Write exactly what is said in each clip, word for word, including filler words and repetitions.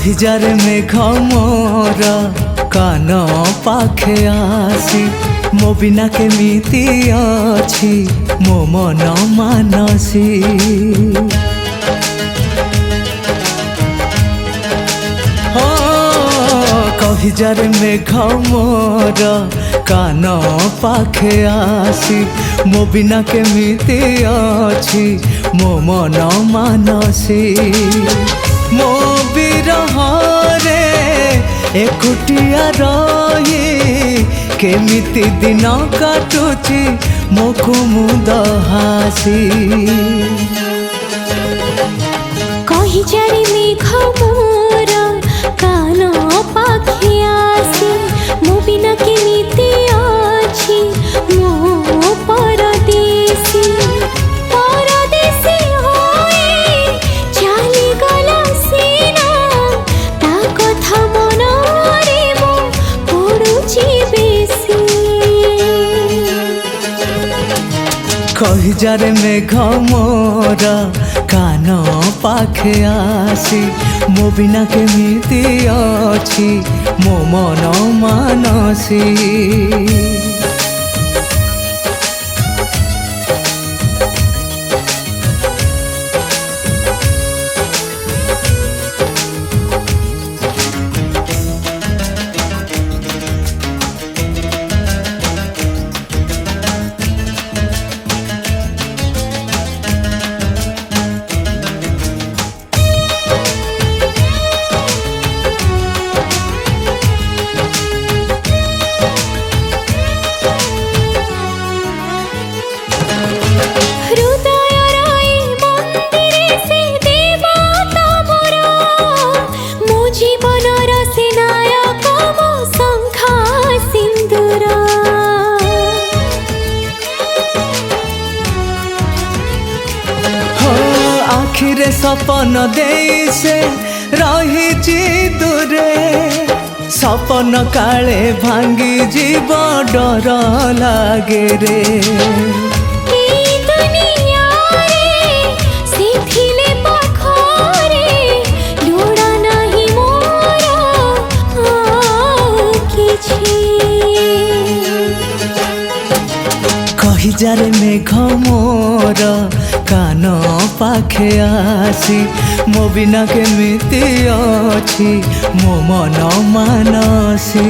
कहिजार मेघ मोर कान पाखे आसी मो बिना केमिति अछि मो मन मानसी। हो कहिजार मेघ मोर कान पाखे आसी मो बिना केमिति अछि मो मन मानसी। मो बिरह रे एकुटिया रही केमिति दिन काटुची मो कुमुद हासी। कहिजारे मेघ मोर कान पाखे आसी मो बिना केमिति अछि मो परदेसी। परदेसी होई चाली गला सीना ता कथा मनरे मो पड़ुची बेसी। कहिजार मेघ मोर कान पाखे आसी मो बिना केमिति अछि मो मन मानसी। आखिरे सपन दे से रही दूरे सपन काले भांगी जीव डर लागे रे। कहिजारे मेघ मोर कान पाखे आसी मो बिना केमिति अछि मो मन मानसी।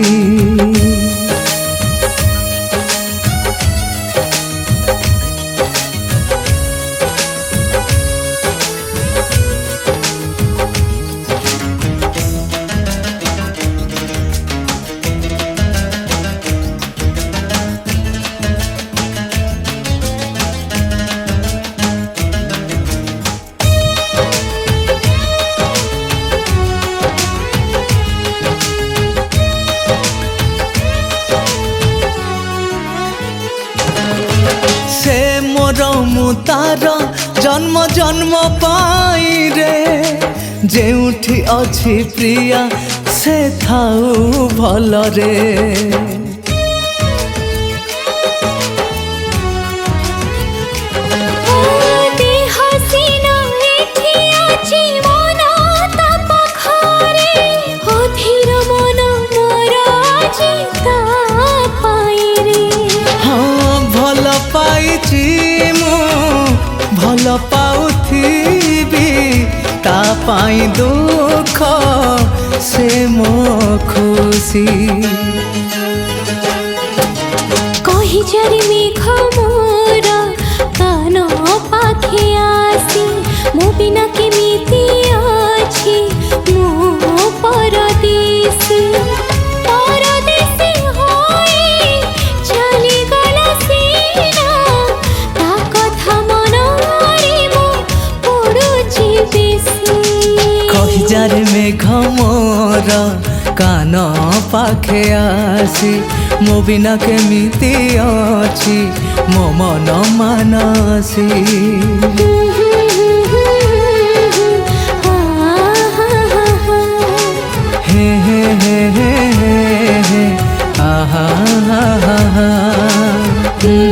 से मोर मु तार जन्म जन्म पाई रे जेउठी अछि प्रिया से थाऊ भल रे। भल पाउथिबी ता पाई दुख से मो खुशी। कहिजारे मेघ मोर कान पाखे आसी मो बिना केमिति अछि मो परदेसी। कहिजार मेघ मोर कान पाखे आसी मो बिना केमिति अछि मो मन मानसी। हे हे हे हे हे आहा हा हा हा।